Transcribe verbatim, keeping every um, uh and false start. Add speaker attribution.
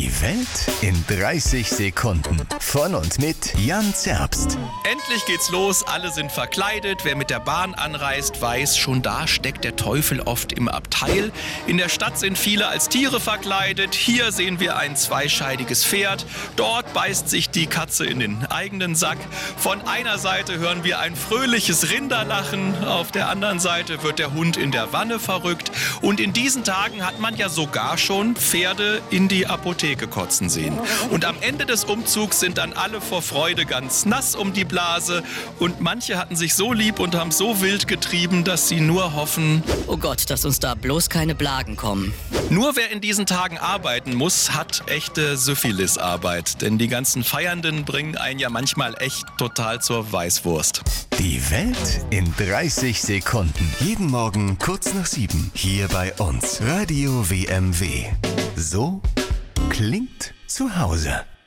Speaker 1: Die Welt in dreißig Sekunden. Von und mit Jan Zerbst.
Speaker 2: Endlich geht's los, alle sind verkleidet. Wer mit der Bahn anreist, weiß, schon da steckt der Teufel oft im Abteil. In der Stadt sind viele als Tiere verkleidet. Hier sehen wir ein zweischeidiges Pferd. Dort beißt sich die Katze in den eigenen Sack. Von einer Seite hören wir ein fröhliches Rinderlachen. Auf der anderen Seite wird der Hund in der Wanne verrückt. Und in diesen Tagen hat man ja sogar schon Pferde in die Apotheke kotzen sehen. Und am Ende des Umzugs sind dann alle vor Freude ganz nass um die Blase. Und manche hatten sich so lieb und haben so wild getrieben, dass sie nur hoffen:
Speaker 3: Oh Gott, dass uns da bloß keine Blagen kommen.
Speaker 2: Nur wer in diesen Tagen arbeiten muss, hat echte Syphilisarbeit. Denn die ganzen Feiernden bringen einen ja manchmal echt total zur Weißwurst.
Speaker 1: Die Welt in dreißig Sekunden. Jeden Morgen kurz nach sieben. Hier bei uns. Radio W M W. So klingt zu Hause.